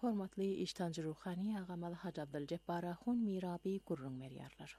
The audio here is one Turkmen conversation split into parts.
Hormatly iştancı ruhani ağamalı Hacı Abdülcebbara Hun Mirabi gurrun meriyarlar.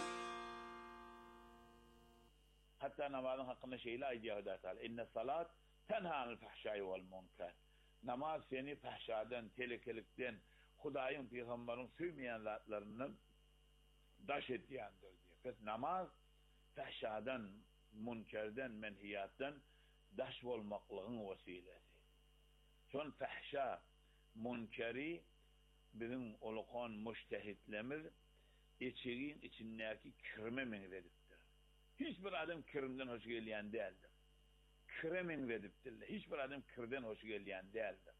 Hatta namazın hakkında şeyle aydiye Hüda Teala. İnne salat tenha anil fahşai vel munkar. Namaz seni fahşadan, telekelikten, Hudayın, Peygamberin sövmeyen zatlarının daş ettiyandır diye. Pes namaz fahşadan, münkerden, menhiyattan daş olmaklığın vesilesi. Son fahşa, münkeri bizim olukan müştehitlemir içeriğin içindeki kirme menvediptir. Hiçbir adam kirimden hoş geliyen değildir. Kire menvediptir. Hiçbir adam kirden hoş geliyen değildir.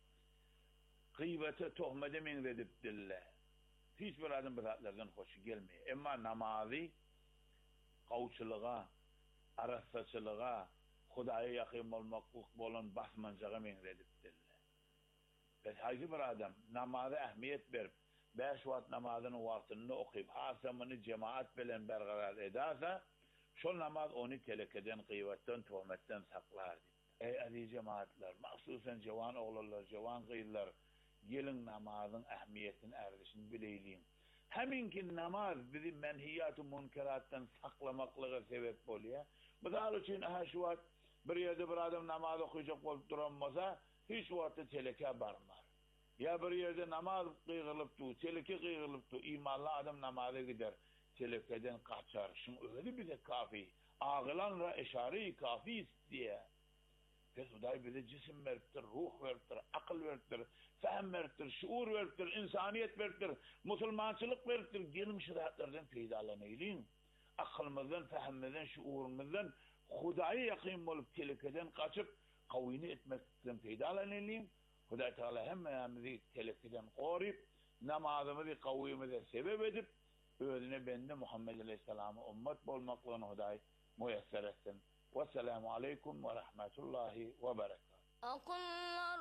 Gıybete, tohmede menvediptir. Hiçbir adam bu zatlardan hoş gelmiyor. Ama namazı kavçılığa, arassaçılığa, Hudaya yakın olmaklık bolan basmancağa menvediptir. Biz hayki bir adam namaza ehmiyet verip 5 vaat namazının vaktini okuyup asamını cemaat bilen berqarar ederse şol namaz onu telekeden, gıybetten, tuhmetten saklar. Ey aziz cemaatler, mahsusen cevan oğullar, cevan kıyırlar, gelin namazın ehmiyetini erdişini bileyliyin. Heminki namaz bizi menhiyat-ı münkerattan saklamaklığa sebep oluyor. Misal için şu vaat bir yerde bir adam namaz okuyacak olup duramasa hiç vakti teleke barmar. Ya bir yerde namaz kıygılıptı, teleke kıygılıptı, imanlı adam namaza gider, telekeden kaçar. Şimdi öyle bize kafi. Ağılanla eşare-i kafi istiyor. Pes Huday bize cisim veriptir, ruh veriptir, akıl veriptir, fehm veriptir, şuur veriptir, insaniyet veriptir, musulmançılık veriptir. Gelin şiratlardan peydalanayım. Akılımızdan, fehmimizden, şuurumuzdan Huday'a yakın olup telekeden kaçıp kavini etmekten peydalanayım. Huday Teala hemmemizi telekeden koruyup namazımızı kavimize sebep edip özüne bende Muhammed Aleyhisselam'a ümmet olmaklığını Huday müyesser etsin. Vesselamu aleyküm ve rahmetullahi ve berekatuhu. Akıllar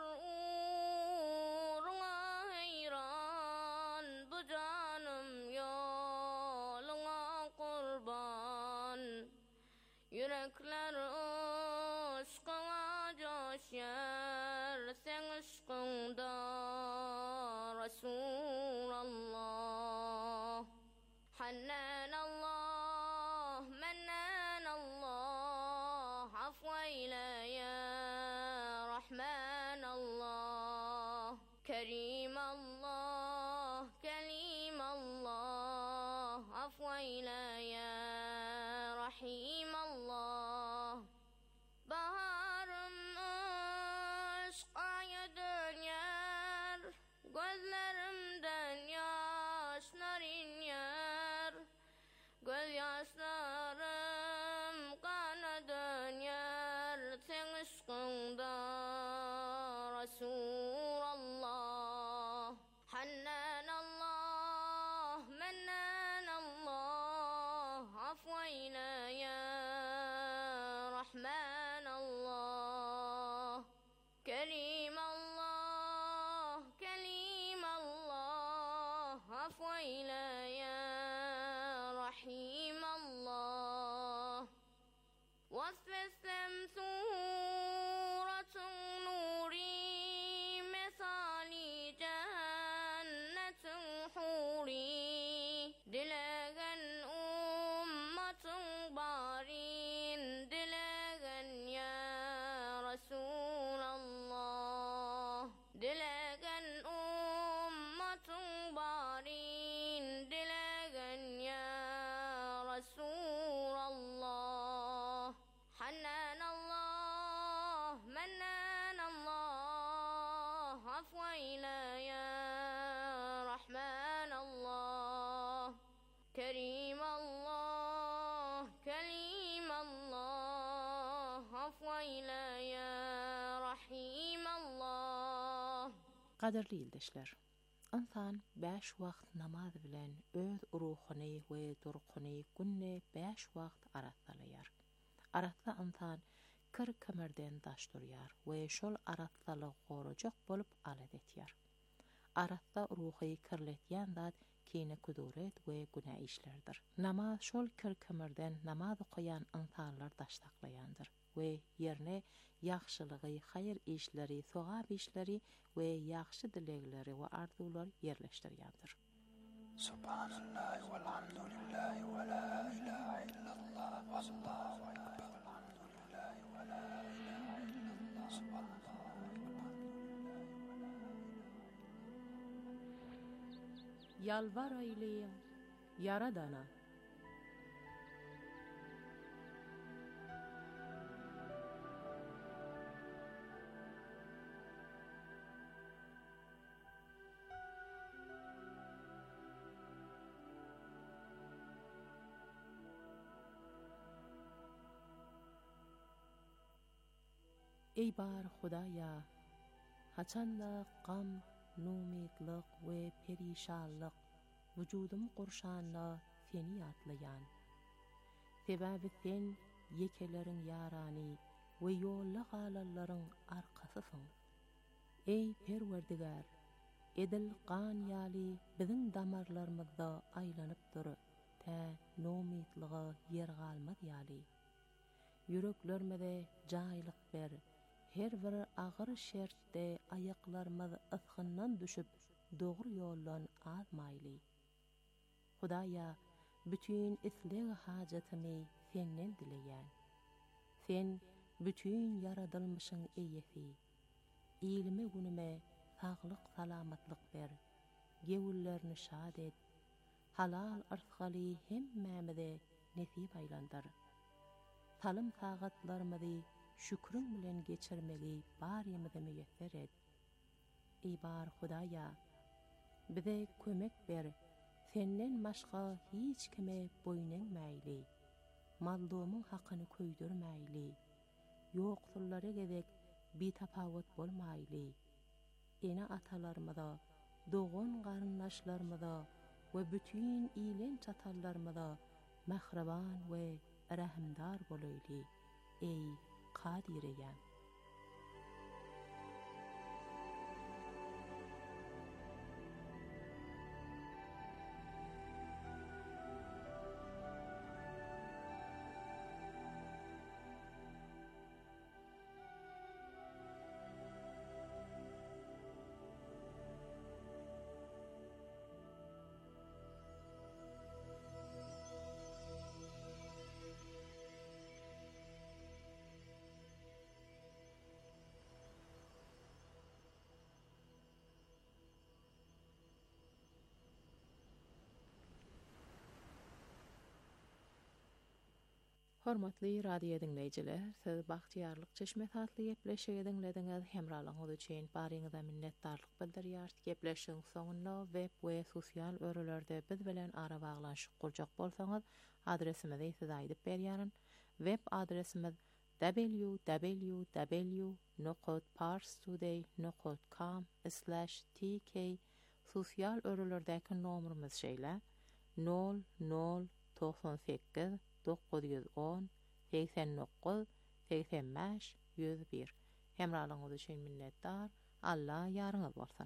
uğruna heyran, bu canım yoluna kurban. Yürekler aşkına coşar, sen aşkında Resulallah. Hannan Allah, mennan Allah, afweyle ya Rahman Allah. Kerim Allah, kelim Allah, afweyle ya Rahim Allah. Baharım aşka döner, gözlerimden yaşlar iner. Göz yaşlarım kana döner, sen aşkında Resulallah. Hannan Allah, mennan Allah, afweyle ya Rahman Allah. Kerim Allah, kelim Allah, afweyle ya Rahim Allah. Vasfetsem suratun nuri, mesali cennetin huri. Dilegen ummatun barin, dilegen ya Resulallah. Dilegen ummatun barin, dilegen ya Resulallah. Hannan Allah, mennan Allah, afweyle ya Rahman Allah. Kerim Allah, kelim Allah, afweyle ya Rahim Allah. Qadirli ildeşler. İnsan 5 wagt namaz bilen öz ruhuni we durquni günne 5 wagt aratsalayar. Aratsa insan kır kemerden daş durýar we şol aratsaly gorajak bolup alet etýär. Aratsa ruhy kirletýän zat kine kuduret we günä işlerdir. Namaz şol kır kemerden namaz okuyan insanlar daşlaklayandır. we ýerine ýagşylygy, haýyr işleri, sowap işleri we ýagşy dilegleri we arzuwlar ýerleşdirýändir. Subhanallah walhamdulillah wa la ilaha illallah wallahu akbar. Alhamdulillah wa la ilaha illallah subhanallah. Yalvar eyleyin, Yaradana. Ey bar Hudaýa, haçanda gam, numidlik we perişanlyk wujudum gurşanla seni ýatlaýan. Sebäbi sen yekeleriň ýarany we ýolly galallaryň arkasysyň. Ey Perwerdigar, edil gan ýaly biziň damarlarymyzda aýlanyp dur, tä numidliga ýer galmaz ýaly. Yüreklerimize jaýlyk ber. Her bir agyr şertde ayaklarymyz ıskyndan düşüp dogry ýoldan azmaýly. Hudaýa, bütün isleg hajatymy senden dileýän. Sen bütün yaradylmyşyň eýesi. Ilmi günüme saglyk salamatlyk ber. Gewüllerini şad et. Halal arzgaly hemmämize nesip aýlandyr. Salym sagatlarymyzy şükrün bilen geçirmegi barýamyza müýesser et. Ey bar Hudaýa, bize kömek ber. Senden başga hiç kime boýnanmaýly. Mazlumyň hakyny köýdürmäýli. Ýoksullary gezek bitapawut bolmaýly. Ene atalarymyza, dogan garyndaşlarymyza we bütün ilen çatallarymyza mähreban we rahimdar bolaýly. Ey Kadireyem. Hormatly radio dinleyijiler, siz Bagtyarlyk Çeşme satly gepleşigi dinlediňiz. Hemralaňyz üçin baryňyza minnetdarlyk bildirýär. Gepleşigiň soňunda web we sosial örelerde biz bilen ara baglanşyk kurjak bolsaňyz, adresimizi size aýdyp berýärin. Web adresimiz www.parstoday.com/tk. Sosial örelerdäki nomerimiz şeýle 0098 910 89 85 101. Hemralaňyz üçin minnetdar. Allah ýaryňyz bolsun.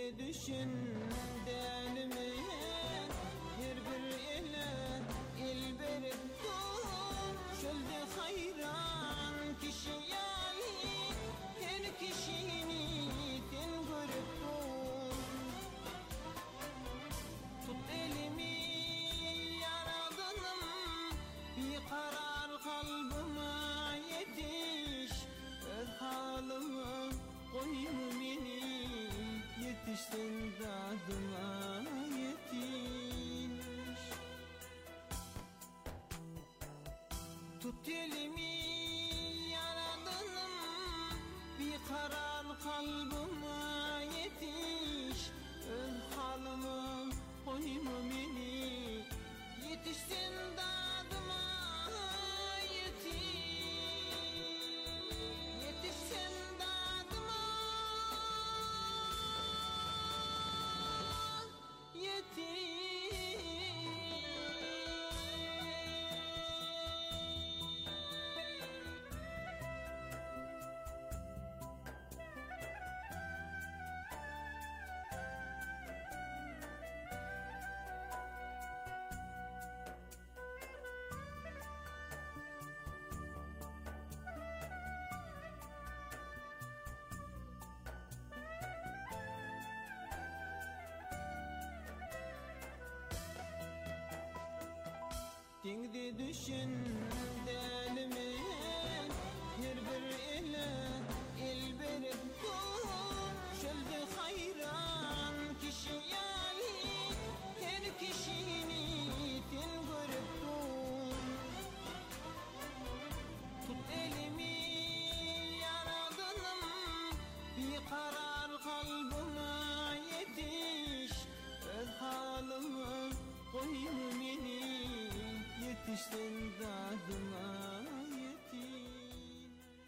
düşün delimi her bir ele elberet dur çölde hayran kişi yani her kişini ten görüp dur tut elimi yaradanım bir karar kalbime yetiş öz halımı koyma beni yetişsin dadıma yetiş tut elimi yaradanım bir karar kalbime yetiş öz halımı koyma beni yetişsin dadıma yetişsin dadıma Dengde düşün delimi her bir ele elberet dur çölde hayran kişi yani her kişini ten görüp dur tut elimi yaradanım bir karar kalbime yetiş öz halımı koyma beni yetişsin dadıma yetiş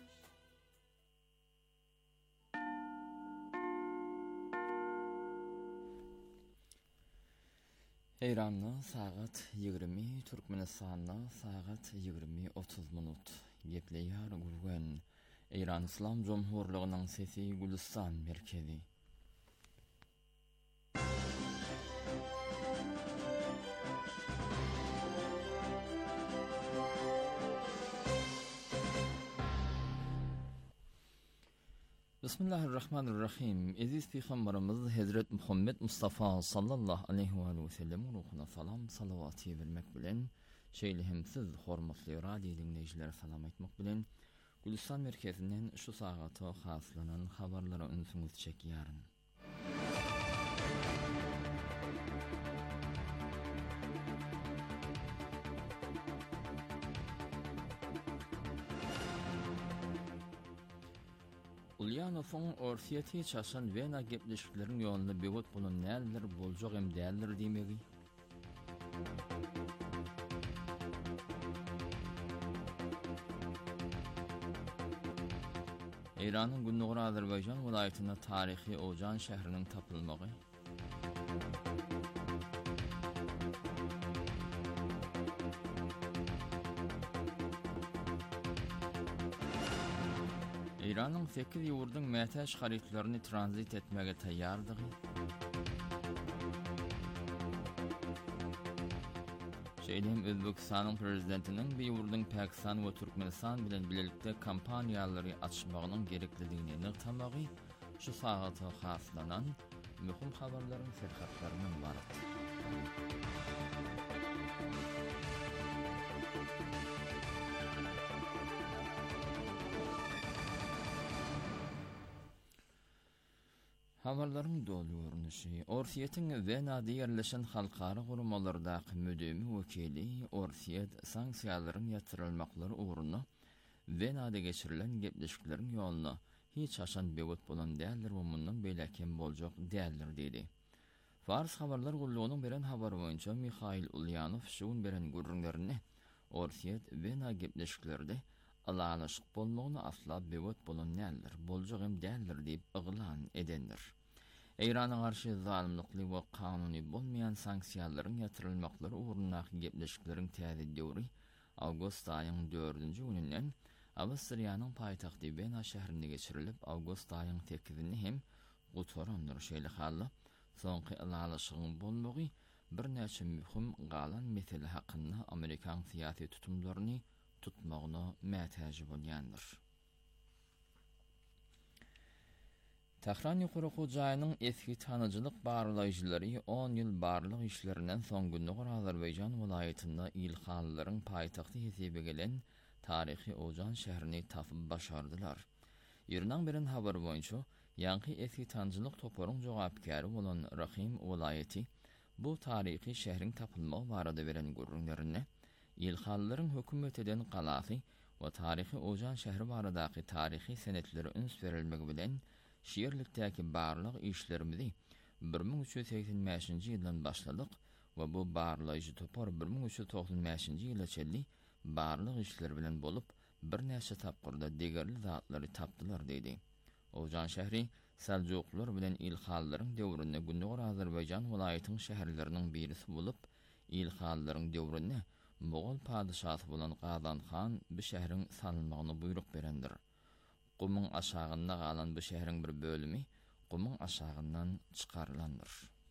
Eýranly sagat 20, Türkmenistanly sagat 20:30 minut. Gepleýär gurgen Eýran Islam Jomhurlygynyň sesi Gülistan merkezi. Bismillahirrahmanirrahim. Aziz Peygamberimiz Hazret Muhammed Mustafa sallallahu aleyhi ve sellem ruhuna salam salavat vermek bilen şeýlehimsiz hormatly radio dinleýijiler salam etmek bilen Gülistan merkezinden şu sagata haslanan habarlara ünsüňiz çekýäryn. Ulyanow'un Orsiyeti çaşan Vena gepleşiklerin ýolunda bewot bolan näler boljak hem däldir diýmegi. Eýranyň Günnugry Azerbaýjan welaýatyna taryhy Ojan şäheriniň tapylmagy. Eýranyň 8 ýurdyň mätäş haritlaryny tranzit etmege taýýardygy. Şeýlem Özbekistanyň prezidentiniň bir ýurdyň Pakistan we Türkmenistan bilen bilelikde kampaniýalary açmagynyň gereklidigini nykdamagy şu sagata haslanan möhüm habarlaryň serhatlarynyň barat. Habarlaryň dolu görnüşi. Orsiýetiň Wenada ýerleşen halkara gurumlardaky müdemi wekili Orsiýet sanksiýalaryň ýatyrylmaklary uğruna Wenada geçirilen gepleşikleriň ýoluna hiç aşan bewot bolan däldir we mundan beýlekem boljak däldir dedi. Fars habarlar gullugynyň beren habary boýunça Mikhail Ulyanow şuň beren gurrunlaryny Orsiýet Wenada gepleşiklerinde alalaşyk bolmagyny asla bewot bolan näler boljak hem däldir diýip yglan edendir. Eýrana garşy zalimlikli we kanuny bolmayan sanksiýalaryň ýatyrylmaklary uğruna gepleşikleriň täze döwri awgust aýynyň 4-nji gününden Awstriýanyň paýtagty Wena şäherinde geçirilip awgust aýynyň 8-ni hem gutorandyr. Şeýle hally soňky alaşygyň bolmagy bir näçe mühim galan mesele hakynda Amerikan syýasy tutumlaryny tutmagyna mätäji bolýandyr. Tahran ýokary Hujaýynyň eski tanyjylyk barlaýjylary 10 ýyl barlyk işlerinden soň günde Azerbaýjan welaýatynda ilhallylaryň paýtagty hesebe gelen taryhy Ojan şäherini tapyp başardylar. Ýerden birin habar boýunça ýanky eski tanyjylyk toparyň jogapkary bolan Rahim welaýaty bu taryhy şäheriň tapylmagy barada beren gurrunlaryny ilhallylaryň hökümet eden galasy we taryhy Ojan şäheri baradaky taryhy senetleri üns berilmegi bilen şiirlikdäki barlyk işlerimizi 1385-nji ýyldan başladyk we bu barlaýjy topar 1395-nji ýyla çelli barlyk işler bilen bolup bir näçe tapgyrda degerli zatlary tapdylar diýdi. Ojan şäheri Selçuklular bilen ilhallylaryň döwründe Gündür Azerbaýjan welaýatynyň şäherleriniň birisi bolup, ilhallylaryň döwründe Moğol padyşasy bolan Gazan Han bu şäheriň salynmagyny buyruk berendir. Gumyň aşagynda galan bu şäheriň bir bölümi gumyň aşagyndan çykarylandyr.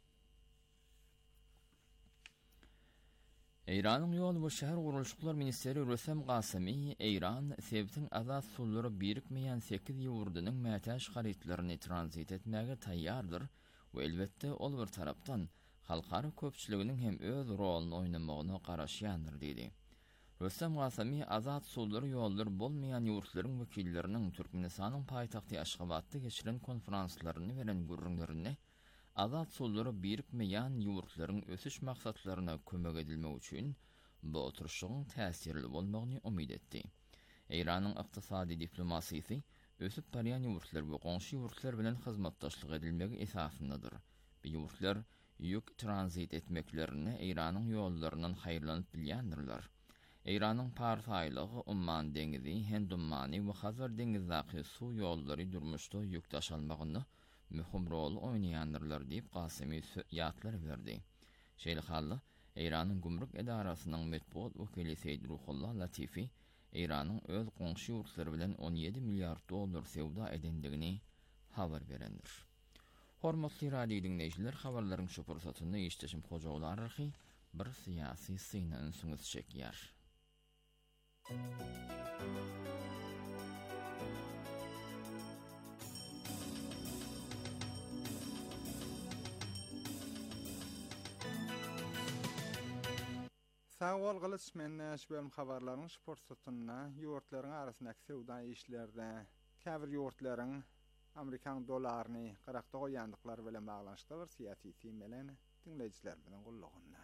Eýranyň ýol we şäher gurulşyklar ministeri Rüstem Gasymy Eýran sebtiň azat sullary birikmeýän 8 ýurdunyň mätäş haritlaryny transit etmäge taýýardyr we elbetde ol bir tarapdan halkary köpçüliginiň hem öz roluny oýnamagyna garaşýandyr diýdi. Rüstem Gasymy azat sullary ýollar bolmaýan ýurtlaryň wekilleriniň Türkmenistanyň paýtagty Aşgabatda geçiren konferanslaryny beren gurrunlaryny azat sullary birikmeýän ýurtlaryň ösüş maksatlaryna kömek edilmek üçin bu oturuşyň täsirli bolmagyny umyt etdi. Eýranyň ykdysady diplomasiýasy ösüp barýan ýurtlar we goňşy ýurtlar bilen hyzmatdaşlyk edilmegi esasyndadyr. Bu ýurtlar ýük transit etmeklerini Eýranyň ýollarynyň haýyrlanyp bilýändirler. Eýranyň parsaýlygy Umman deňizi, Hindummany we Hazar deňizdaky suw ýollary durmuşda ýük taşalmagyny mühim rol oýnaýandyrlar diýip Gasymy ýatlar berdi. Şeýle hally Eýranyň gümrük edarasynyň medpuat wekili Seýid Ruhullah Latifi Eýranyň öz goňşy ýurtlary bilen 17 milliard dollar sewda edendigini habar berendir. Hormatly radio dinleýijiler, habarlaryň şu pursatyny eşdeşim hojaglar arky bir syýasy syna ünsüňiz çekýär. Sağol gılıç menne bölüm habarlaryň sport sutunyna ýurtlaryň arasyndaky sewda işlerde käbir ýurtlaryň Amerikan dollaryny garakda goýandyklary bilen baglanşykda bir syýasy temelen dinleýijiler bilen gullugyna.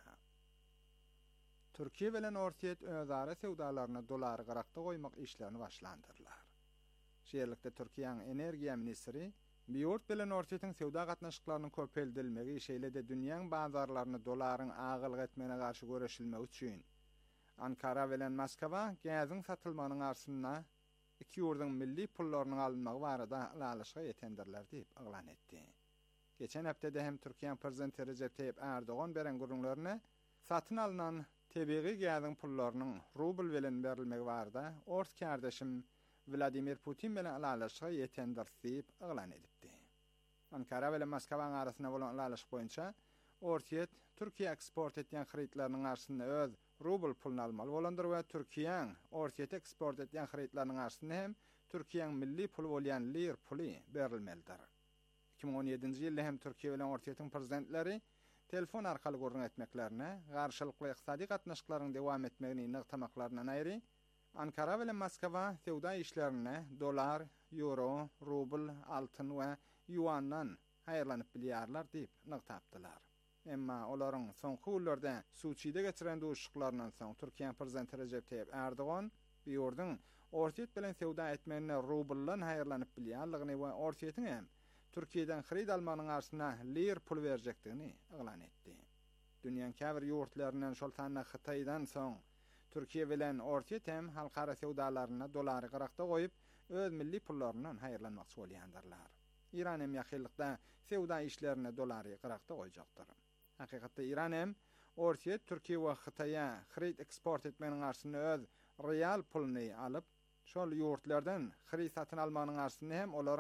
Türkiýe bilen Ortiýet özara sewdalaryna dollary garakda goýmak işlerini başlandyrlar. Şeýerlikde Türkiýanyň energiýa ministri Ýurt bilen Ortiýetiň sewda gatnaşyklarynyň köpeldilmegi şeýle de dünýäň bazarlaryny dollaryň agylyk etmegine garşy göreşilmek üçin Ankara bilen Moskwa gazyň satylmagynyň arsyna iki ýurduň milli pullarynyň alynmagy barada alaşyga ýetendirler diýip aglan etdi. Geçen hepdede hem Türkiýe prezidenti Recep Tayyip Erdoğan beren gurrunlaryny satyn alynan tebiği gazyň pullarynyň rubl bilen berilmegi barada ort kardeşim Vladimir Putin bilen alaşyga ýetendir diýip aglan edipdi. Ankara bilen Moskwa arasynda bolan alaşyk boýunça Ortiýet Türkiýe eksport etýän haritlarynyň arsyna öz rubl pulunu almaly bolandyr we Türkiýe Ortiýet eksport etýän haritlarynyň arsyna hem Türkiýeň milli pulu bolýan lir puly berilmelidir. 2017-nji ýylda hem Türkiýe bilen Ortiýetiň prezidentleri telefon arkaly gurrun etmeklerine, garşylykly ykdysady gatnaşyklaryň dowam etmegini nygtamaklaryna aýry Ankara bilen Moskwa sewda işlerine dolar, euro, rubl, altyn we yuandan haýyrlanyp bilýärler diýip nygtapdylar. Emma olaryň soňky ýyllarda suçyda geçiren duşuklarynyň soň Türkiýe prezidenti Recep Tayyip Erdoğan bu ýurduň Ortiýet bilen sewda etmegine rubldan haýyrlanyp bilýärligini we Ortiýetiň hem Türkiýeden harit almanyň arsyna lir pul berjekdigini aglan etdi. Dünýäň käbir ýurtlarynyň şol tanna Hytaýdan soň Türkiýe bilen Ortiýet hem halkara sewdalaryna dolary garakda goýup öz milli pullarynyň haýyrlanmakçy bolýandyrlar. İran hem ýakynlykda sewda işlerine dolary garakda goýjakdyr. Hakykatda İran hem Ortiýet Türkiýe we Hytaýa harit eksport etmeniň arsyna öz real puluny alyp şol ýurtlardan harit satyn almanyň arsyna hem olaryň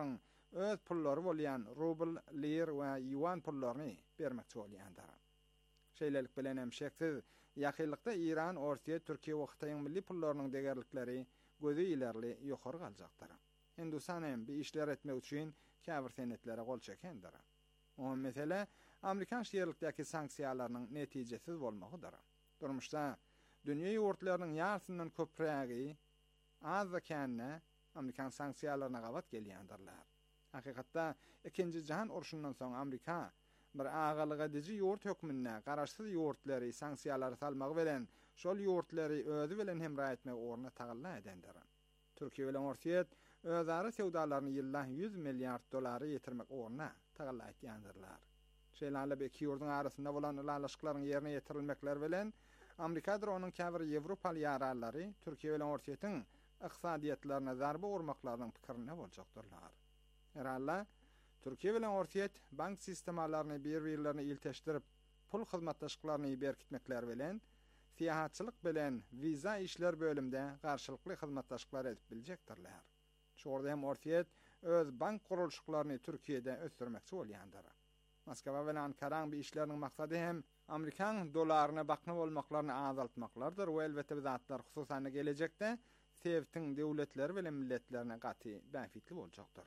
öz pullary bolýan rubl, lir we yuan pullaryny bermekçi bolýandyr. Şeýlelik bilen hem şeksiz ýakynlykda İran, Orsiýa, Türkiýe we Hytaýyň milli pullarynyň degerlikleri gözü ilerli ýokary galjakdyr. Hindistan hem bir işler etmek üçin käbir senetlere gol çekendir. O mesele Amerikan şeýerlikdäki sanksiýalarynyň netijesiz bolmagydyr. Durmuşda dünýä ýurtlarynyň ýarsynyň köprägi az ekenine Amerikan sanksiýalaryna gawat gelýändirler. Hakykatda ikinji jahan uruşundan soň Amerika bir agalyk edici ýurt hökmüne garaşsyz ýurtlary sanksiýalary salmagy bilen şol ýurtlary özü bilen hemra etmek orna tagalla edendir. Türkiýe bilen Orsiýa özara sewdalaryny ýyldan 100 milliard dolary ýetirmek orna tagalla etýändirler. Şeýle iki ýurduň arasynda bolan ulaşyklaryň ýerine ýetirilmekler bilen Amerikadyr onuň käbir Ýewropaly ýarallary Türkiýe bilen Orsiýatyň iqtisadiýetlerine zarba urmaklarynyň pikirine boljakdyrlar. Herhalde Türkiýe bilen Orsiýa bank sistemalaryny bir-birlerine ilteşdirip pul hyzmatdaşlyklaryny berkitmekler bilen siýahatçylyk bilen viza işler bölümde garşylykly hyzmatdaşlyklar edip biljekdirler. Şurada hem Orsiýa öz bank gurulşyklaryny Türkiýede ösdürmekçi bolýandyr. Moskwa bilen Ankaraň bir işleriniň maksady hem Amerikan dolaryna bakny bolmaklaryny azaltmaklardyr we elbetde bizatlar hususan gelecekde sevtiň döwletleri bilen milletlerine gaty benfitli boljakdyr.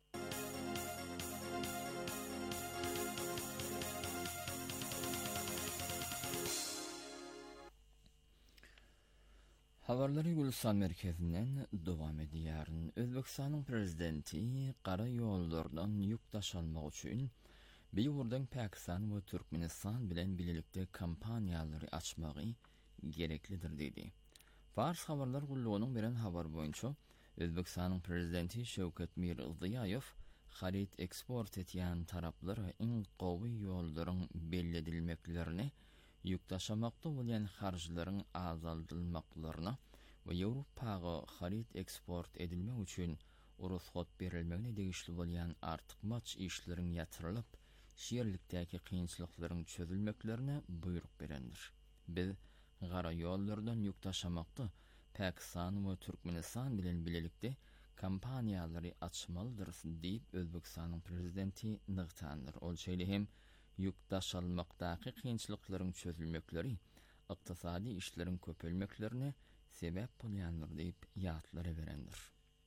Habarlary Gülsan merkezinden dowam edýär. Özbekistanyň prezidenti gara ýollardan ýük taşalmak üçin Beýurdan Pakistan we Türkmenistan bilen bilelikde kampaniýalary açmagy gereklidir dedi. Fars habarlar gullugynyň beren habar boýunça Özbekistanyň prezidenti Şewket Mirziýaýew harit eksport etýän taraplara iň gowy ýollaryň belledilmeklerini ýük taşamakda bolýan harjylaryň azaldylmaklaryna we Ýewropaga harit eksport edilmek üçin ruhsat berilmegine degişli bolýan artykmaç işleriň ýatyrylyp şeýerlikdäki kynçylyklaryň çözülmeklerine buyruk berendir. Biz gara ýollardan ýük taşamakda Pakistan we Türkmenistan bilen bilelikde kampaniýalary açmalydyr diýip Özbekistanyň prezidenti nygtandyr. Ol şeýle hem ýük taşalmakdaky kynçylyklaryň çözülmekleri ykdysady işleriň köpelmeklerine sebäp bolýandyr diýip ýatlary berendir.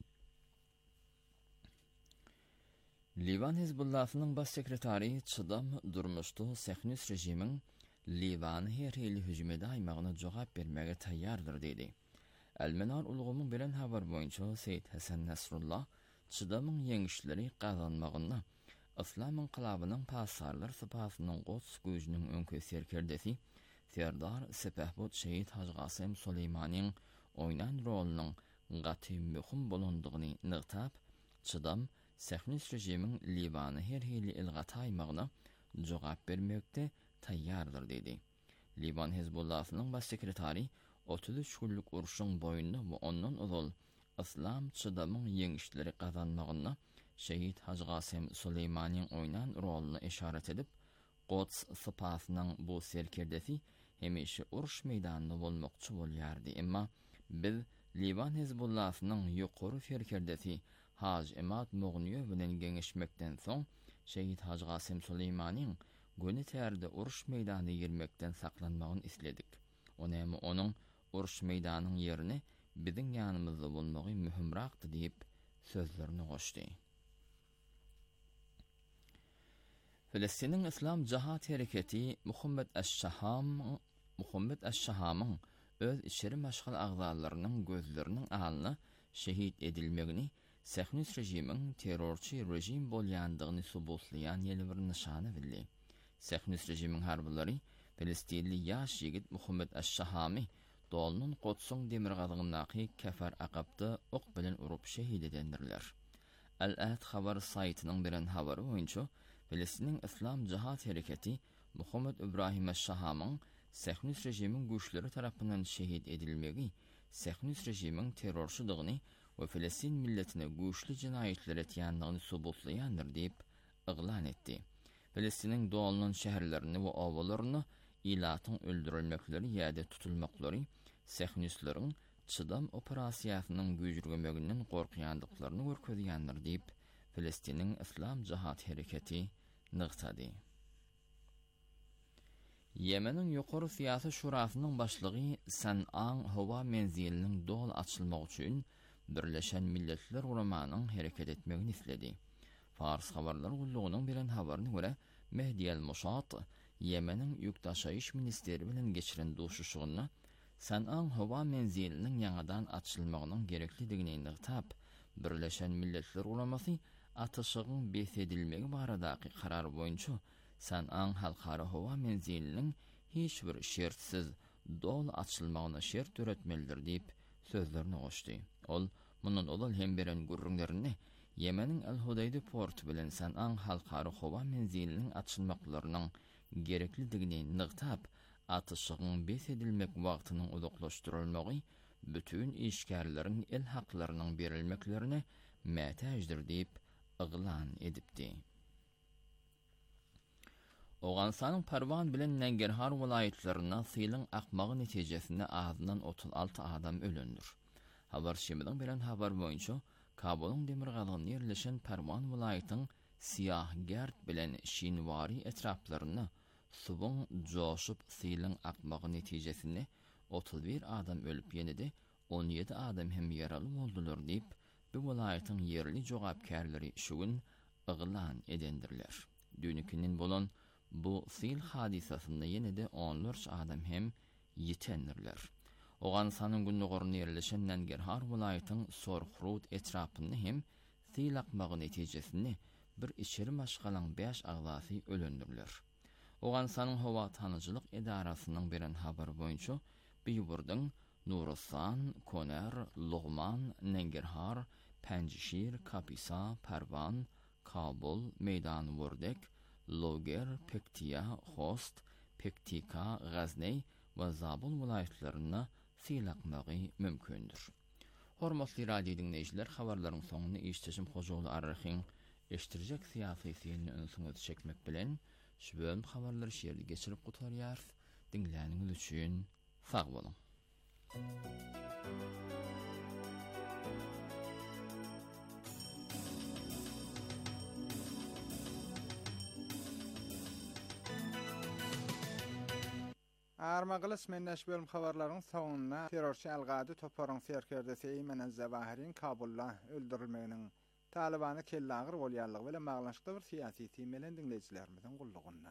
Livan Hizbullahynyň baş sekretary Çydam Durmuşdy Sehnus rejimiň Livan her hili hüjüm edýämagyna jogap bermege taýýardyr dedi. Elmenar ulgamyň bilen habar boýunça Seyit Hasan Nasrullah Çydamyň ýeňişleri gazanmagyna İslam inqilabynyň pasarlar sypatynyň goç güýjüniň öňkü serkerdesi Serdar Sepehbud Şehit Hacı Qasym Suleymanyň oýnan rolunyň gaty möhüm bolandygyny nygtap, Çydam Sehnus rejimiň Liwany her hili ilgataýmagyna jogap bermekde taýýardyr dedi. Liwan Hizbullahynyň baş sekretary 33 günlük uruşyň boýunda we ondan uzal İslam Çydamyň ýeňişleri gazanmagyna Şehit Hacı Qasym Suleymanyň oýnan roluny işaret edip, Qods sypatynyň bu serkerdesi hemişe uruş meýdanynda bolmakçy bolýardy. Emma biz Liwan Hizbullahynyň ýokary serkerdesi Hacı Emad Mogniýew bilen geňeşmekden soň Şehit Hacı Qasym Suleymanyň göni tärde uruş meýdanyna girmekden saklanmagyny isledik. Onamy onuň uruş meýdanynyň ýerini biziň ýanymyzda bolmagy mühimrakdy diýip sözlerini goşdy. Filistiniň İslam Jahat Hereketi Muhammed Eş-Şahamyň öz içeri maşgal agzalarynyň gözleriniň alyny şehit edilmegini Sehnus rejimiň terrorçy rejim bolýandygyny subutlayan ýeli bir nişany bildi. Sehnus rejimiň harblary Filistinli ýaş ýigit Muhammed Eş-Şahamy Dolnyň Qodsyň demirgazynyňdaky Kafar Aqabda ok bilen urup şehit edendirler. Al-Ahd habar saýtynyň bilen habary boýunça Filistiniň İslam Jahat Hereketi Muhammed İbrahim Eş-Şahamyň Sehnus rejimiň güýçleri tarapyndan şehit edilmegi Sehnus rejimiň terrorçylygyny we Filistin milletine güýçli jinaýetler etýändigini subutlaýandyr diýip iglan etdi. Filistiniň dolanyň şäherlerini we owalaryny ilatyň öldürilmekleri ýa-da tutulmaklary Sehnuslaryň Çydam operasiýasynyň güýjürgemeginden gorkýandyklaryny görkezýändir diýip Filistin'in İslam Cihat Hareketi nıqtadı. Yemen'in Yuqorı Siyasi Şurasının başlığı San'an hava menzilinin dol açılmak üçün Birleşen Milletler Uramanın hareket etmegini istedi. Fars Habarlar Gulluğunun bilen habarına göre Mehdi el-Musat, Yemen'in Yük Taşıyış Ministeri bilen geçiren duşuşuğuna San'an hava menzilinin yanadan açılmağının gereklidigini nıqtab, Birleşen Milletler Uraması atışığın besedilmegi baradaki karar boyunca San'an halkara hava menzilinin hiç bir şertsiz dol açılmağına şert üretmelidir deyip sözlerini koştu. Ol, bunun olal hem beren gurrunlarını Yemen'in El-Hudaydi portu bilen San'an halkara hava menzilinin açılmaklarının gereklidigini nıqtab, atışığın besedilmek vaktinin uzaklaştırılmağı bütün işgärlerin el haklarının berilmeklerine mätäjdir deyip ıglan edipdi. Oğansanın Parvan bilen Nengerhar vilayetlerine sıyılın akmağı netijesinde ağzından 36 adam ölündür. Habar şimdiden bilen habar boyunca Kabul'un demirgalığına yerleşen Parvan vilayetin Siyah Gert bilen Şinvari etraflarına subun coşup sıyılın akmağı netijesinde 31 adam ölüp yenidi, 17 adam hem yaralı oldular deyip bu vilayetin yerli jogapkärleri şugun ıglan edendirler. Dünükünün bolan bu sil hadisasında yine de 14 adam hem yitenirler. Oğansanın günnüğoruna yerleşen Nengerhar vilayetin Sorxrut etrafında hem sil akmağı netijesinde bir içeri maşgalan 5 ağzası ölündürler. Oğansanın hava tanıcılık edarasının beren haber boyunca Biyuburdun, Nuristan, Koner, Luğman, Nengerhar, Panjshir, Kapisa, Parvan, Kabul, Meydan Vurdek, Loger, Pektiya, Khost, Pektika, Gazney ve Zabul vilayetlerine silakmağı mümkündür. Hormatly radio dinleyiciler, habarların sonunu işteşim Hojoğlu Arrahin eştirecek siyasi siyini önsünüz çekmek bilen şu bölüm habarları şerdi geçirip kutarıyar. Dinläniniz üçün sağ olun. Armaqlys menneş bölüm habarlaryň sonuna terörçi Al-Gadi toparyň serkerdesi Eymen el-Zawahiryň Kabulda öldürilmeginiň Talibany kellagir bolýanlygy bilen maglanşykda bir siyasi temelen dinleýijilerimiziň gullugyna.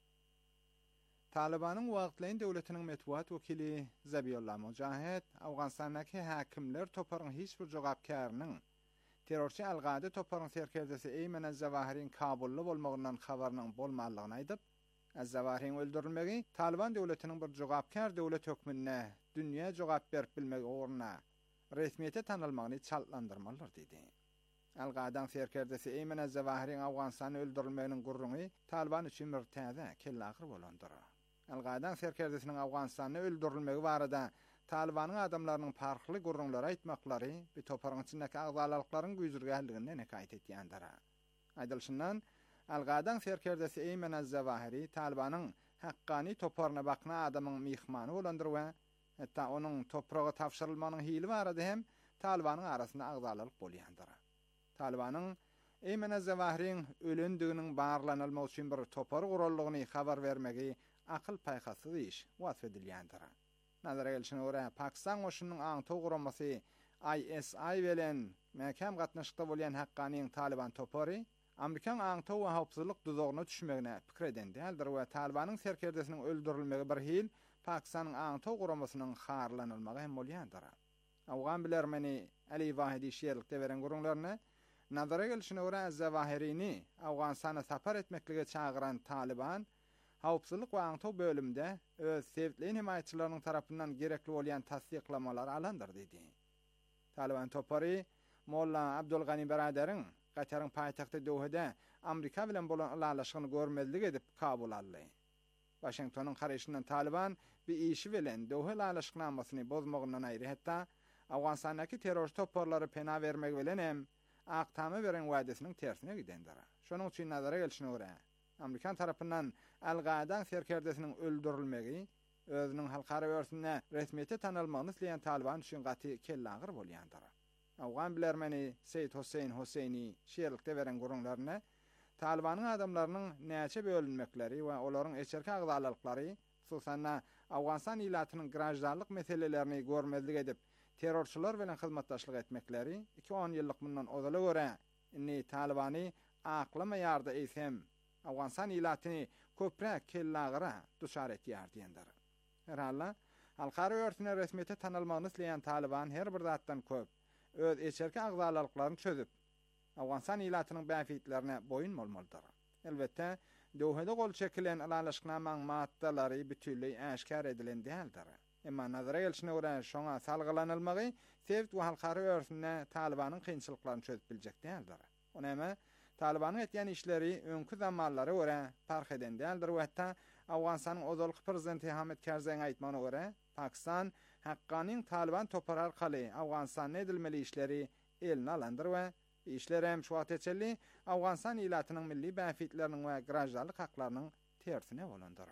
Talibanyň wagtlaryň döwletiniň metbuat wekili Zabiyullah Mujahid, Awganastandaky häkimler toparyň hiç bir jogapkärining terörçi Al-Gadi toparyň serkerdesi Eymen el-Zawahiryň Kabulda bolmagyndan habarynyň bolmanlygyny aýdyp, Az-Zawahiriň öldürilmegi Taliban döwletiniň bir jogapkär döwlet hökmüne dünýä jogap berip bilmegi orna resmiýete tanylmagyny çallandyrmalydyr dedi. Al-Gadaň serkerdesi Eymen Az-Zawahiriň Awganistany öldürilmeginiň gurruny Taliban üçin bir täze kellagir bolandyr. Al-Gadaň serkerdesiniň Awganistany öldürilmegi barada Talibanyň adamlarynyň farkly gurrunlary aýtmaklary we toparyň içindäki agzalalyklaryň güýjürgänliginden näkaýet etýändir. Aýdylşyndan Al-Gadaň serkerdesi Eymen Az-Zawahiri Talibanyň haqqany toparına bakna adamyň mihmany bolandyr we hatda onuň topraga tapşyrylmanyň hili barada hem Talibanyň arasynda agzalalyk bolýandyr. Talibanyň Eymen Az-Zawahiriň ölendигiniň barlanylmagy üçin bir topar gurullygyny habar bermegi akıl paýhasyz iş wasf edilýändir. Nazara gelişine görä Pakistan goşunynyň aňtow guramasy ISI bilen mäkem gatnaşykda bolýan haqqanyň Taliban topary Amerikan aňtow we hawpsuzlyk duzagyna düşmegine pikir edendi. Eldir we Talibanyň serkerdesiniň öldürilmegi bir hil Pakistanyň aňtow guramasynyň harlanylmagy hem bolýandyr. Awgan bilermeni Ali Wahidi şeýerlikde beren gurunlaryna nazara gelişine görä Az-Zawahiryni Awganistana sapar etmeklige çagyran Taliban hawpsuzlyk we aňtow bölümde öz sevdiğin himayetçilerinin tarafından gerekli bolýan tasdiklamalar alandyr dedi. Taliban topary Molla Abdulgani Beraderiň Qatarın paytaxtı Doha'da Amerika bilen bolan alalaşygyny görmezlik edip Kabul aldy. Washingtonyň garaşyndan Taliban bir işi bilen Doha alalaşygyny bozmagyndan aýry hatda Awganastandaky terör toparlary pena bermek bilen hem aqtamy beren wädesiniň tersine gidendir. Şonuň üçin nazara gelişine görä Amerikan tarapyndan Al-Gadaň serkerdesiniň öldürilmegi özüniň halkara örsünde resmiýete tanylmagyny isleýän Taliban üçin gaty kellagir bolýandyr. Awgan bilermeni Seyit Hüseyin Hüseyni şeýerlikde beren gurunlaryna Talibanyň adamlarynyň näçe bölünmekleri we olaryň eçerki agdalyklary, hususan Awganistan ýylatynyň grajdanlyk meselelerini görmezlik edip, terrorçylar bilen hyzmatdaşlyk etmekleri 2-10 ýyllyk mundan ozala görä, inni Talibany aklama ýarda eýsem, Awganistan ýylatyny köprek kellagyra duşar etýär diýenler. Herhalla, halkara örtüne resmiyete tanylmagyny isleýän Taliban her bir zatdan köp öz eçerki agdalyklaryny çözüp, Awganistan ýylatynyň bäfitlerine boyun bolmalydyr. Elbetde, döwhede gol çekilen alanlaşyknamaň maddalary bütünlüği äşkar edilen däldir. Emma nazara gelişine görä şoňa salgılanylmagy sevt we halkara örtüne Talibanyň kynçylyklaryny çözüp biljek däldir. Onama Talibanyň etýän işleri öňkü zamanlara görä fark eden däldir we hatda Awganistanyň ozalky prezidenti Hamid Karzai aýtmagyna görä, Pakistan haqqanyň Taliban topar arkaly Awganistanyň edilmeli işleri eline alandyr we işler hem şu ateçeli Awganistan ýylatynyň milli bäfitleriniň we grajdanlyk haklarynyň tersine bolandyr.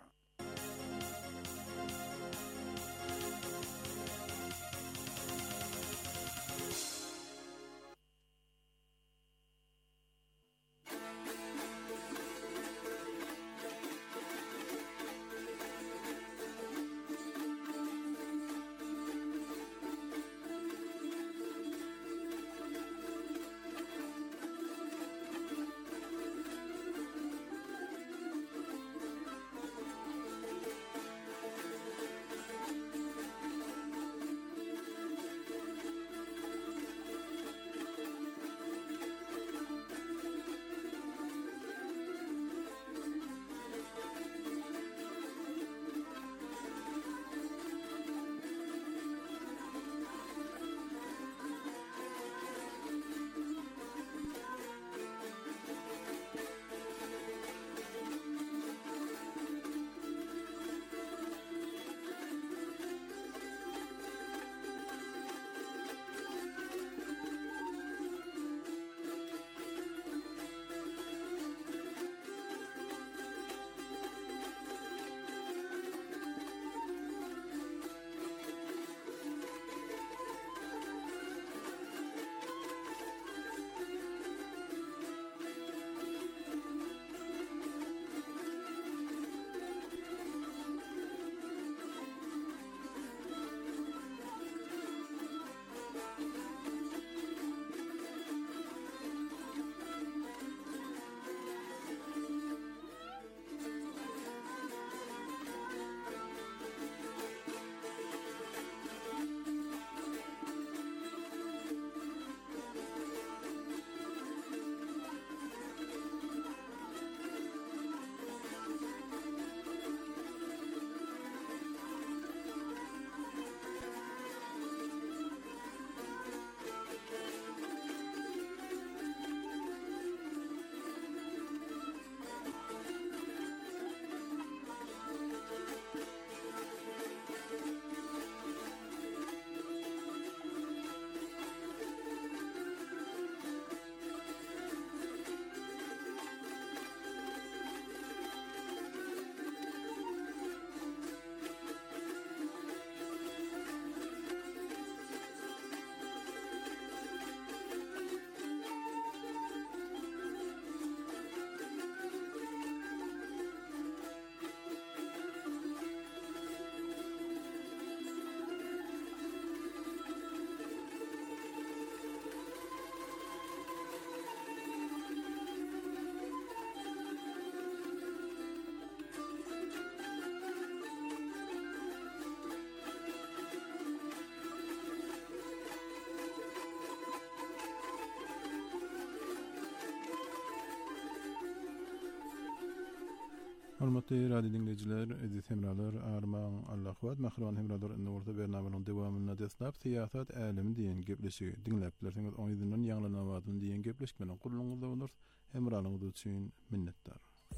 Hormatly radio dinleyijiler, aziz hemralar, arman Allahwat mahruman hemralar orta bernamanyň dowamyna desnap syýasat älimi diýen gepleşigi dinläp bilersiňiz, oň ýerden ýanglanamadyň diýen gepleşik bilen gurulňyzda bolar. Hemralyňyz üçin minnetdar.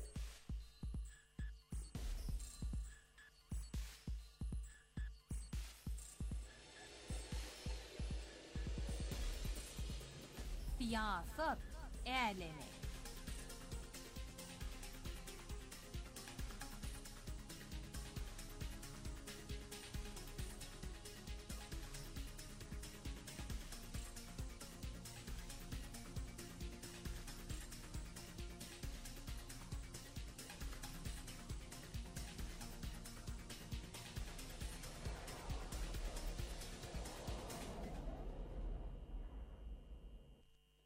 Syýasat älimi.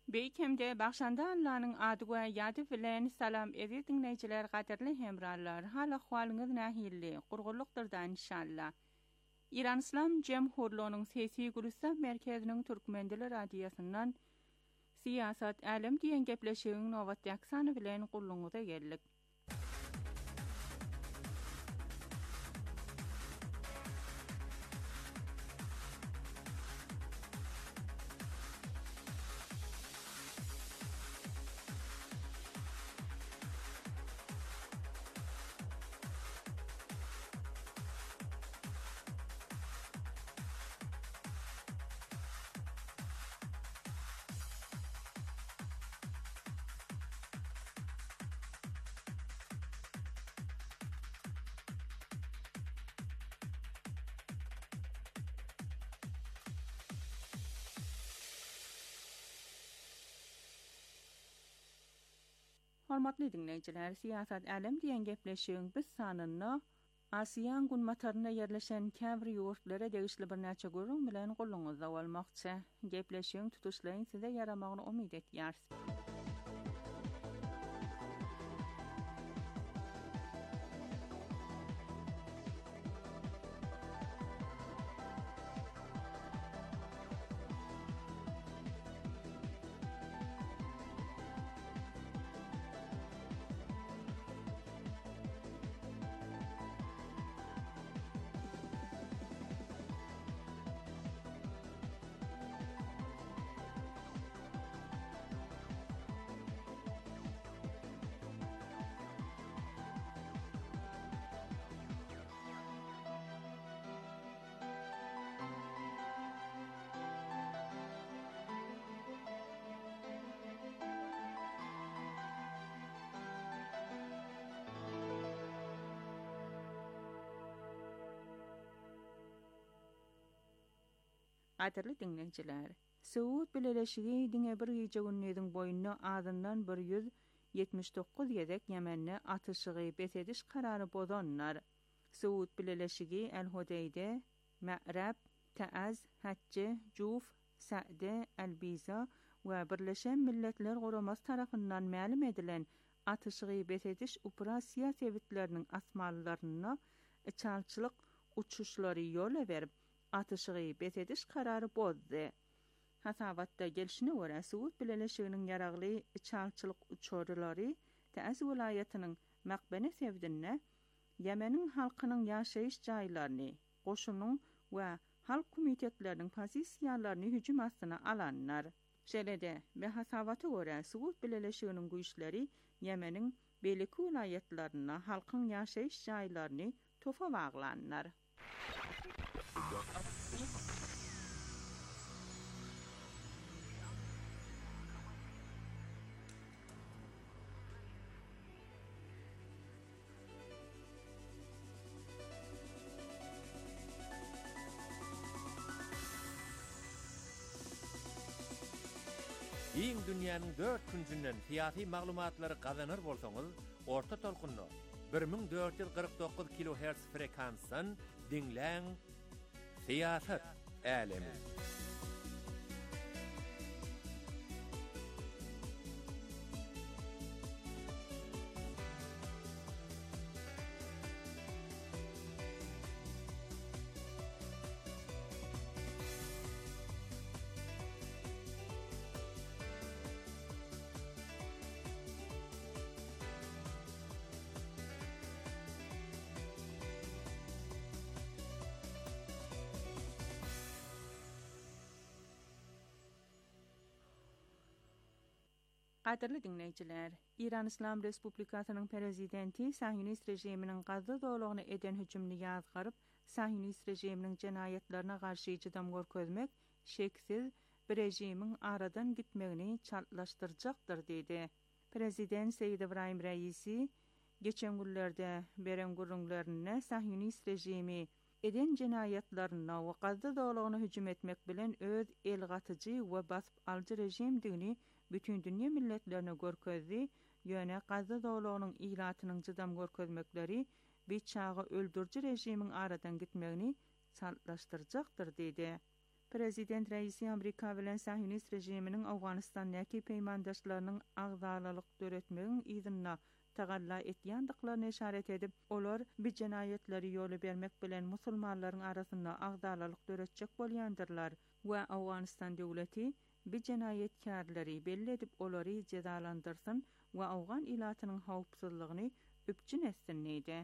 Beykemde başanda Allah'ın adı ve yadı bilen salam edi dinleyiciler kaderli hemrallar. Hala ahvalınız nahilli, qurgulluqtırdan inşallah. İran İslam Cemhurluğu'nun sesi Gülistan Merkezinin Türkmendili Radiyasından siyasat alem diyen gepleşiğin Novat Yaksanı bilen kulluğunuza geldik. Hormatly dinleyiciler, siyasat alem diyen gepleşiğin biz sanını Asiyan gün matarına yerleşen käbir yurtlara degişli bir näçe görüň bilen goluňyzda bolmakça. Gepleşiğin tutuşlaryň size yaramagyny umyt etýärs. Qadirli dinleyiciler, Suud bileleşigi diňe bir gece günnediň boyunna adından 179 yedek Yemenne atışıgy besediş karary bozanlar. Suud bileleşigi El-Hudeyde, Ma'rab, Ta'az, Hacce, Juf, Sa'de, El-Biza we Birleşen Milletler Guraması tarapyndan ma'lum edilen atışıgy besediş operasiýa sebitleriniň asmallaryna çalçylyk uçuşlary ýola berip atışıgy besediş karary bozdy. Hasabatda gelişine görä Suud bileleşiginiň ýaragly çalçylyk uçurlary Ta'az welaýatynyň Makbene sevdinne Yemeniň halkynyň ýaşaýyş jaýlaryny, goşunyň we halk komitetleriniň pozisiýalaryny hüjüm astyna alanlar. Şeýlede we hasabaty görä Suud bileleşiginiň güýçleri Yemeniň beliki welaýatlaryna halkyň ýaşaýyş jaýlaryny tofa baglanlar. Iň dünýäniň 4 küncünden siyasi maglumatlary gazanır bolsaňyz, orta tolkunny 1449 kHz frekansdan dinläň. Siyasat alemi. Qadirli dinleyiciler, İran İslam Respublikasynyň prezidenti Sahyonist rejiminiň Gazza dowlagyna eden hüjümni ýazgaryp, Sahyonist rejiminiň jenayetlerine garşy çydam görkezmek şeksiz bir rejimiň aradan gitmegini çallaşdyrjakdyr dedi. Prezident Seyyid Ibrahim Raisi geçen günlerde beren gurrunlaryna Sahyonist rejimi eden jenayetlerine we Gazza dowlagyna hüjüm etmek bilen öz elgatyjy we basyp aljy rejimdigini bütün dünya milletlerine görkezdi, ýöne Gazza dowlagynyň ýylatynyň çydam görkezmekleri bir çağı öldürjü rejimiň aradan gitmegini çallaşdyrjakdyr dedi. Prezident Reisi Amerika bilen Sahyonist rejiminin Awganistandaki peýmandaşlarynyň agzalalyk döretmegin ýygyna tagalla etýändiklaryny işaret edip, olar bir jenayetleri ýoly bermek bilen musulmanlaryň arasynda agzalalyk döretjek bolýandyrlar we Awganistan döwleti bir jenayetkarlary belli edip olary cezalandyrsyn we Awgan ilatynyň howpsuzlygyny üpçün etsin diýdi.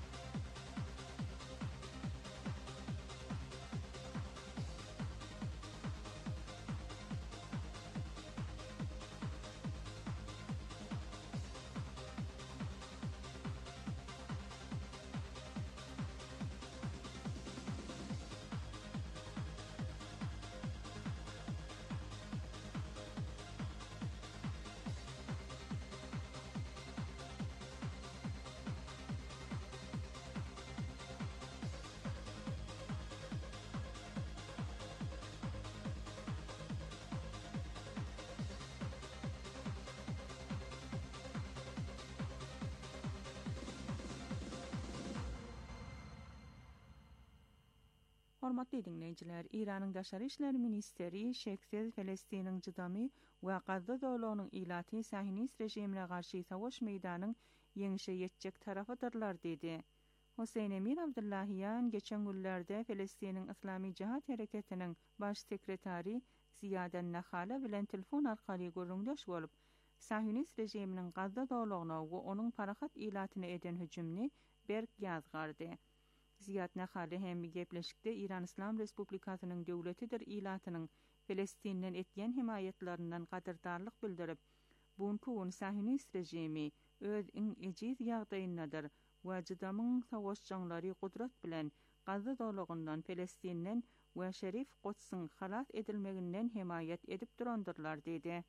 Hormatly dinleyijiler, İranyň Daşary işler ministeri şeksiz Filistiniň jydamy we Gazza dowlatynyň ilaty Sahyonist rejimine garşy savaş meýdanynyň ýeňişe ýetjek tarafydyrlar dedi. Hüseyin Emir Abdullahiyan geçen günlerde Filistiniň Islamy Cihat Hereketiniň baş sekretary Ziyaden Nakhala bilen telefon arkaly görüňdeş bolup, Sahyonist rejiminiň Gazza dowlatyna we onuň parahat ilatyna eden hüjümni berk ýazgardy. Ziyad Nakhala hem gepleşikde İran İslam Respublikasynyň döwletidir ilatynyň Filistiniň etýän himayetlerinden gaderdarlyk bildirip, buňky Sahyonist rejimi öz ejiz ýagdaýyndadyr we jydamyň savaşçylary gudrat bilen Gazza dowlatyndan Filistiniň we Şerif Quds'yň halat edilmeginden himayet edip durandyrlar dedi.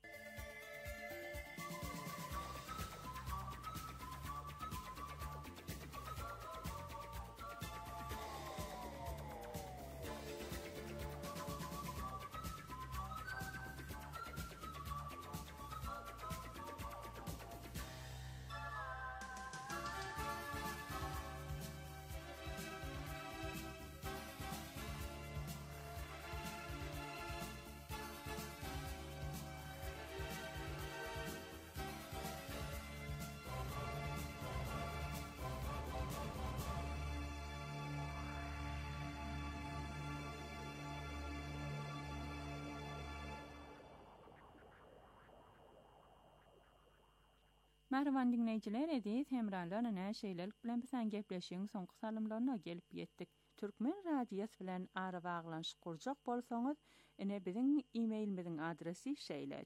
Merhaban dinleyijiler, edis hemralarına näşeýlelik bilen bilen gepleşiň soňky salymlaryna gelip ýetdik. Türkmen radiýasy bilen ara baglanşyk kurjak bolsaňyz, ene biziň e-mailimiziň adresi şeýle: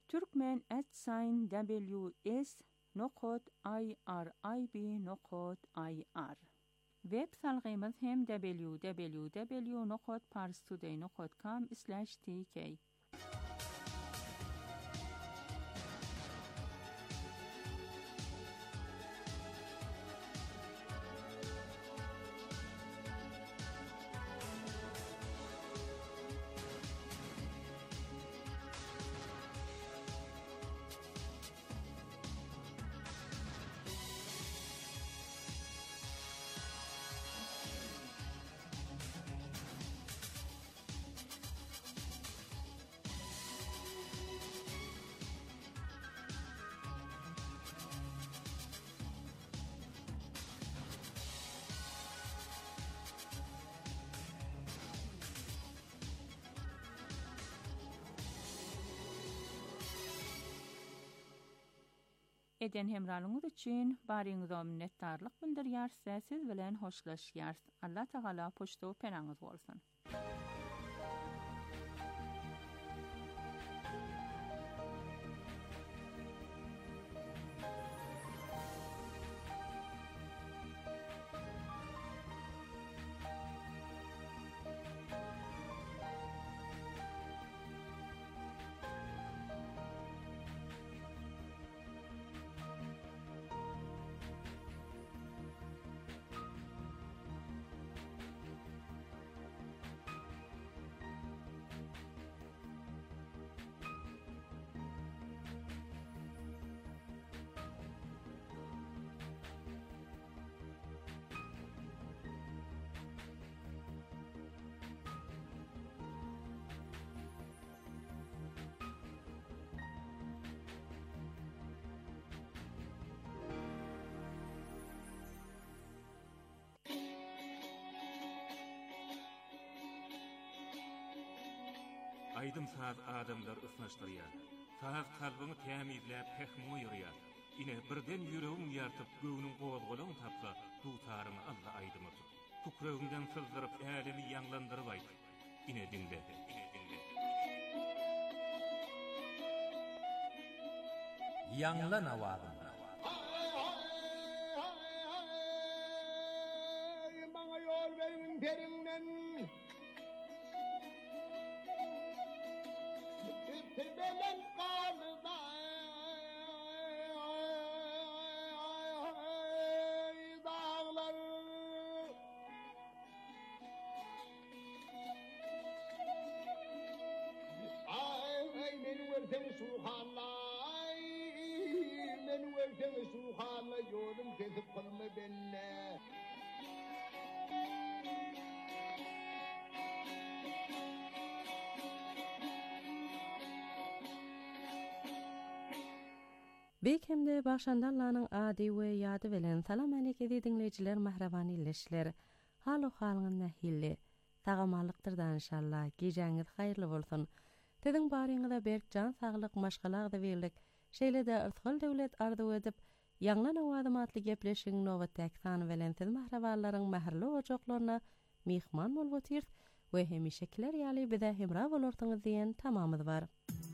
turkmen@ws.irib.ir. Web salgymyz hem www.parstoday.com/tk. Eden hemralyňyz üçin baryňyza minnetdarlyk bildirýär, siz bilen hoşlaşýar. Allah Taala poçta penaňyz bolsun. aydım saz adamlar ısnaşdyrýar. Saz kalbyny tämizläp pehmi ýörýär. Ine birden ýüregim ýartyp göwnüň gozgalagyny tapsa, dutaryny Allah aydymy. Tukragymdan sızdyryp älemi ýanglandyryp aýdy. Ine dinle. Ýanglan awazyn. Bana yol verin derinden. Tebelen kalıda dağlar. Ay beni versen suhallah, beni versen suhallah, yolum kesip kılma benimle. Bekemde başandallanyň ady we ýady bilen salam aleykum dinleýijiler, mahraban illeşler. Haly halyň nähilli. Tagamalykdyrdan inşallah. Gejäňiz haýyrly bolsun. Tediň baryňyza berk jan saglyk maşgalagda berlik. Şeýle-de ırtgal döwlet arzu edip ýanglan awazym atly gepleşiň nowatdaky sany bilen siz mahrabanlaryň mähirli ojaklaryna mihman bolup otyr we hemişekiler ýaly bize hemra bolarsyňyz diýen tamamyz bar.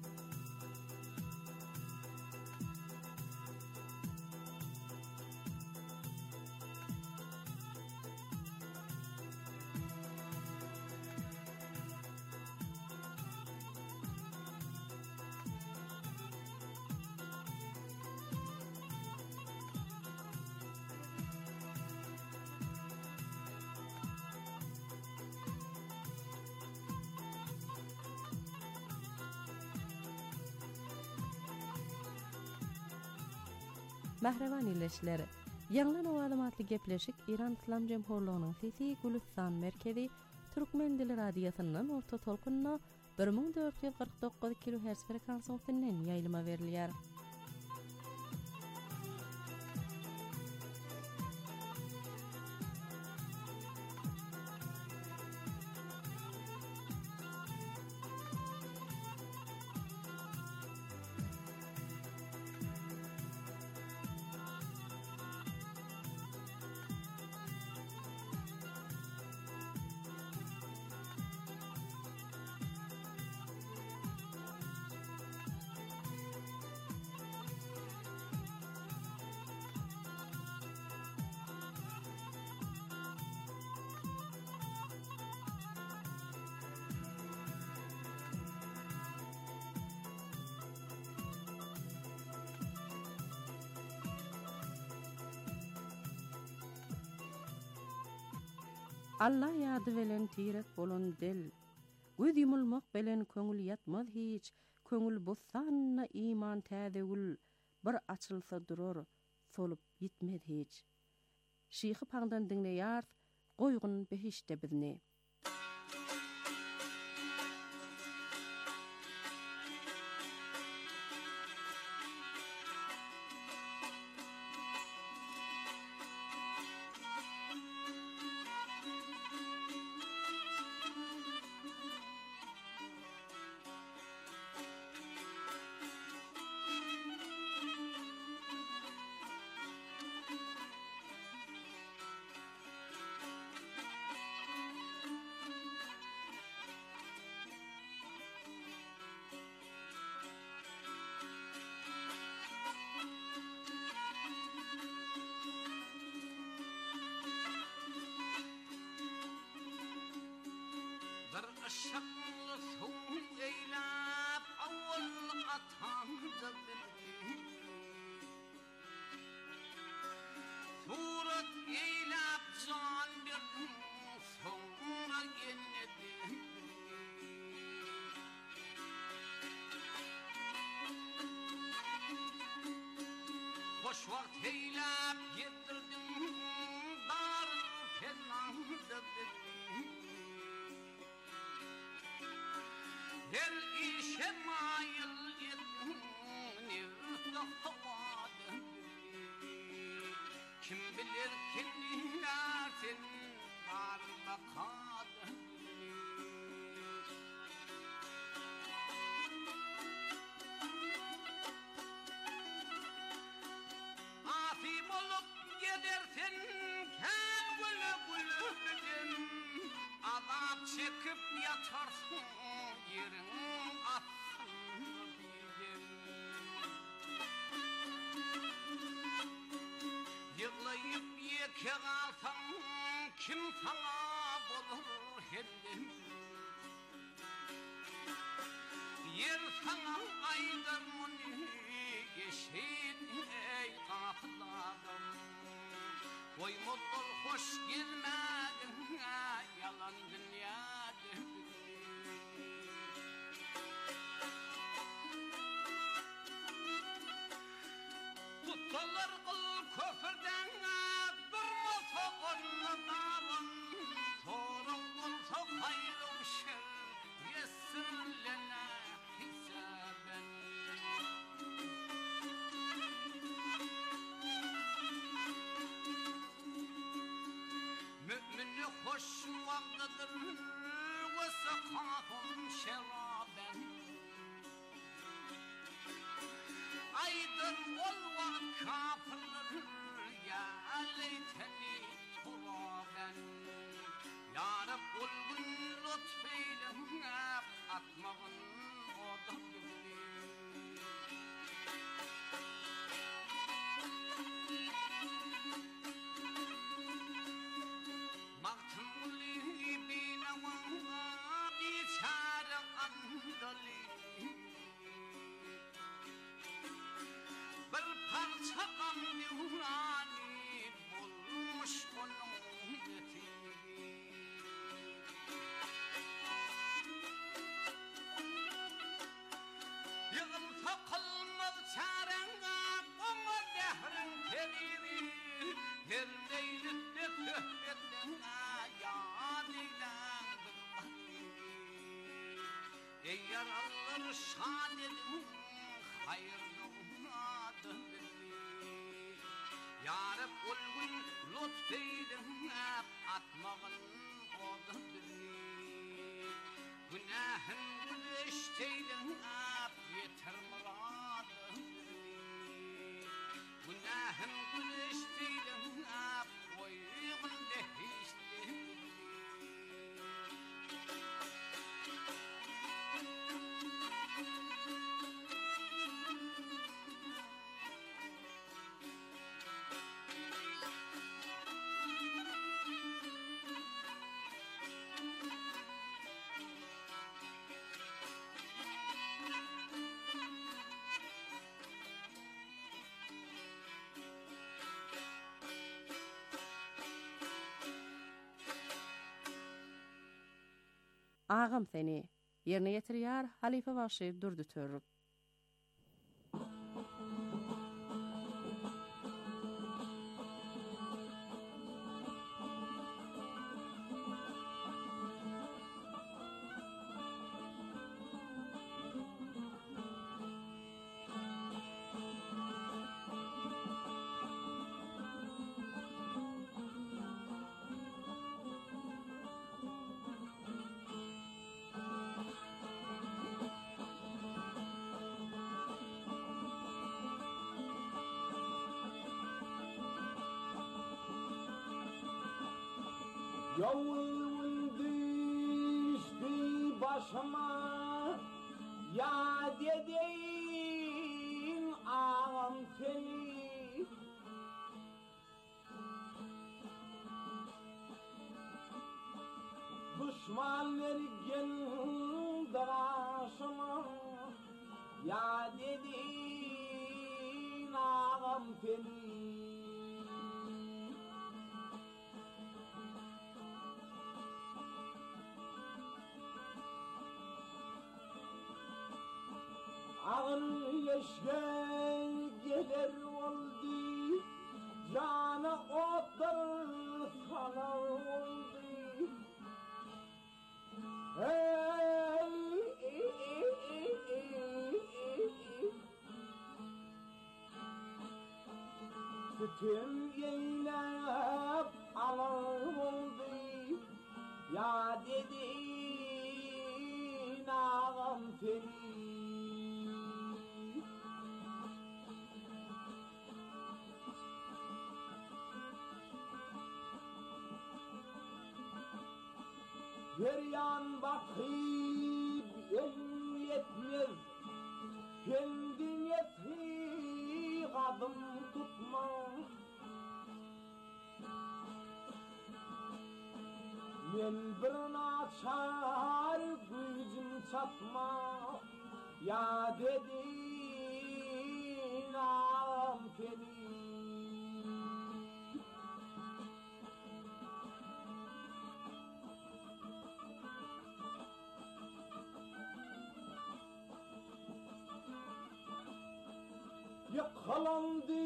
Mahraban illeşler. Ýanglan awazym atly gepleşik İran İslam Jemhurlygynyň Sesi Gülistan merkezi Türkmen dili radiosynyň orta tolkunna 1449 kHz frekansiýasynyň ýaýlyma berilýär. Allah ýady bilen tirek bolan dil. Göz yumulmak bilen köňül ýatmaz hiç. Köňül bossanna iman täzegül. Bir açylsa durar, solup gitmez hiç. Şyhy paňdan dinleýär, goýgun behişde bizni. Şaklı soğuk eylap avval atamda bildi. Surat eylap can bir sonra yenedi. Hoş vakt eylap yedirdim dar fenanda bildi. Her işe mail ettim nirde havada. Kim bilir kimler sen var bakada. yatarsın yerin atsın diyem. Yıklayıp yeke kalsan kim sana bulur hendim. Yer sana aydırmını geçin ey kapılarım. Oy mutlu hoş gelmedin yalan dünyada. Kutlar kıl köprüden durma soğanladan. Sorun olsa hayırlı şer yesinlene hisaben. Mümini hoş vaktidir ve sakahum şeraben. Aydın olma kafirler ya leyteni turaben. Ya Rab ulgun lütfeyle atmağın oda gibi. Maktuli binama biçare andali. Bir parça nurani bulmuş onun eti. Yığılsa kılmaz çarena ama dehrin teriri. Her leylitte töhbetten yad eylendim. Ey yaralılar şad edin hayırlı adın beni. Ya Rab ulgun lütfeydin atmağın odun beni. Günahın güleşteydin yeter muradın beni. Günahın güleşteydin koyğın dehiçtin beni. Ağam seni yerine getirýär halife başı durdu törüp. Yavul düştü başıma ya dedin ağam seni. Düşman vergen daşıma ya dedin ağam seni. Ağır yeşken gelir oldu, canı otur sanar oldu. Sütüm yeylep alır oldu, ya dedin ağam seni. Feryan bakıp elin yetmez, kendin yeti adım tutma. Men bir naçar gücüm çatma, ya dedin ağam seni. Yıkılandı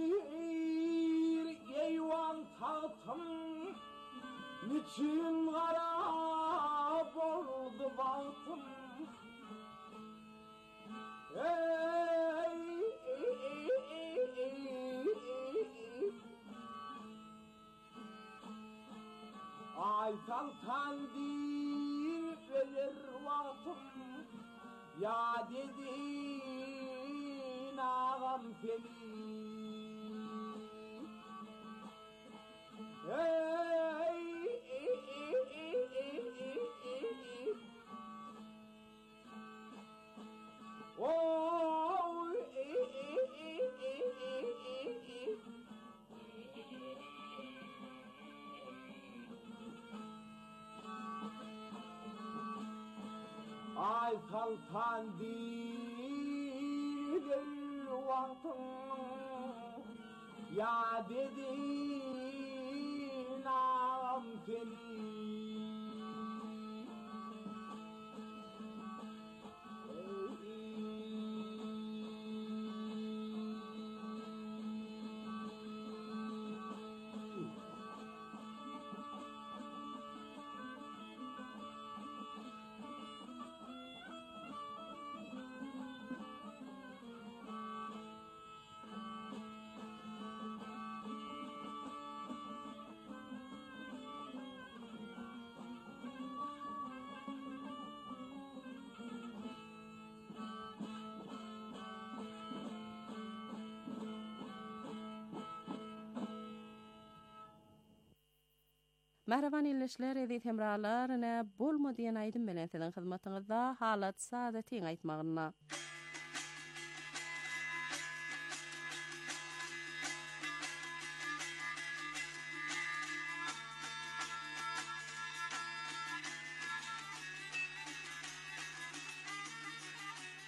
eyvan tahtım, niçin harap oldu bahtım. Ay saltandir verir vaktım, ya dedin ağam seni. Ay saltandir vaktım, ya dedin ağam seni. Merhaban illeşler, edit hemralar, ne bolma diyen aydın bilen sizin hizmetinizde halat saadetin aytmağına.